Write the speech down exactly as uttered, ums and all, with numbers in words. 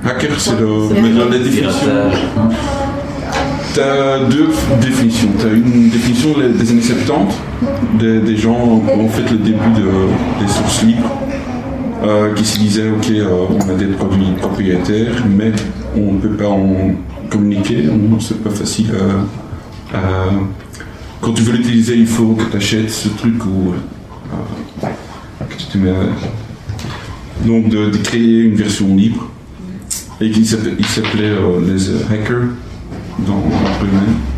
Hacker, c'est le, mais dans la définition. Tu as deux définitions. Tu as une définition des années soixante-dix, des, des gens qui ont fait le début de, des sources libres, euh, qui se disaient ok, euh, on a des produits propriétaires, mais on ne peut pas en communiquer, on, c'est pas facile. Euh, euh, quand tu veux l'utiliser, il faut que tu achètes ce truc ou euh, que tu mets, donc de, de créer une version libre et qui s'appelait, il s'appelait euh, les hackers dans l'entreprise.